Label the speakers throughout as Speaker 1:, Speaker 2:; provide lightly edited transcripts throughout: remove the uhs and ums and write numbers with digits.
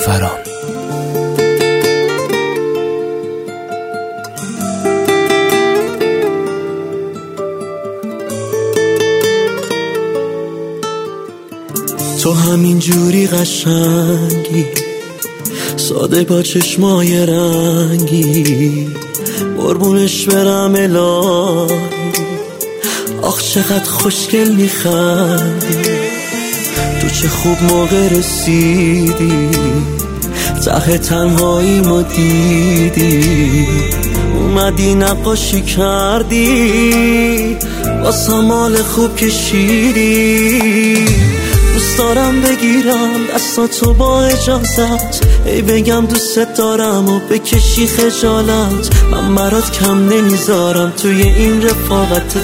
Speaker 1: نیلوفران.
Speaker 2: تو همین جوری قشنگی، ساده با چشمای رنگی، قربونش برم الهی. آخ چقدر خوشگل میخندی، تو چه خوب موقع رسیدی، ته تنهاییمو دیدی، اومدی نقاشی کردی، واسم حال خوب کشیدی. دوست دارم بگیرم دستاتو با اجازت، ای بگم دوست دارم و بکشی خجالت. من برات کم نمیذارم توی این رفاقت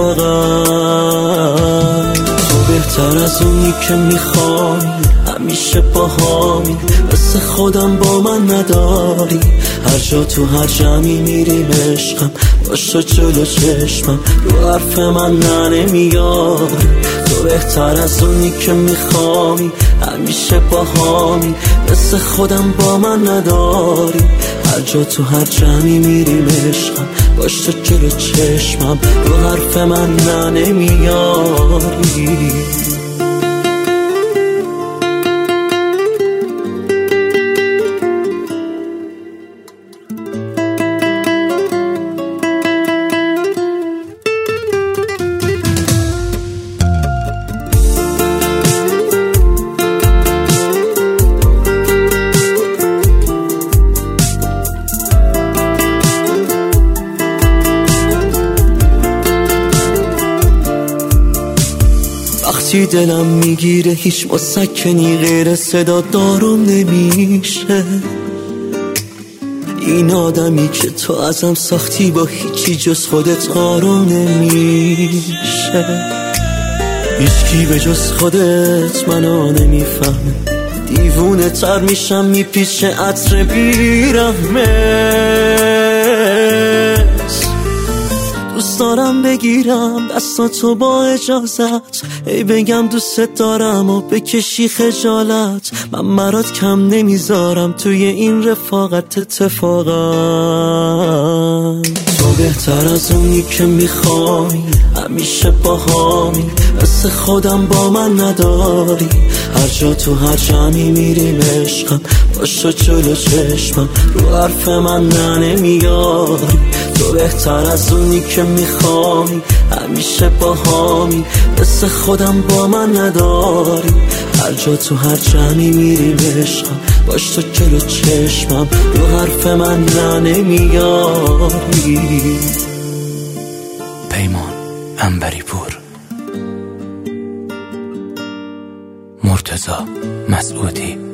Speaker 2: اتفاقت. تو بهتر از اونی که میخوای، همیشه باهامی، مثل خودم با من نداری. هر جا تو هر جمعی میریم عشقم، باش تو جلو چشمم، رو حرف من نمیاری. تو بهتر از اونی که میخوای، همیشه باهامی، مثل خودم با من نداری. هر جا تو هر جمعی میریم عشقم، باش تو جلو چشمم، رو حرف من نمیاری. وقتی دلم میگیره هیچ مسکنی غیر صدا دارم نمیشه. این آدمی که تو ازم ساختی با هیچی جز خودت آروم نمیشه. هیچکی به جز خودت منو نمیفهمه، دیوونه تر میشم میپیچه عطر بیرحمه. دوست دارم بگیرم دستاتو با اجازت، ای بگم دوست دارم و بکشی خجالت. من برات کم نمیذارم توی این رفاقت اتفاقت. تو بهتر از اونی که میخوای، همیشه باهامی، مثل خودم با من نداری. هر جا تو هر جمعی میریم عشقم، باش تو جلو چشمم، رو حرف من نمیاری. تو بهتر از اونی که میخوای، همیشه باهامی، مثل خودم با من نداری. هر جا تو هر جمعی میریم عشقم، باش تو جلو چشمم، رو حرف من نمیاری.
Speaker 1: پیمان عنبری پور، مرتضی مسعودی.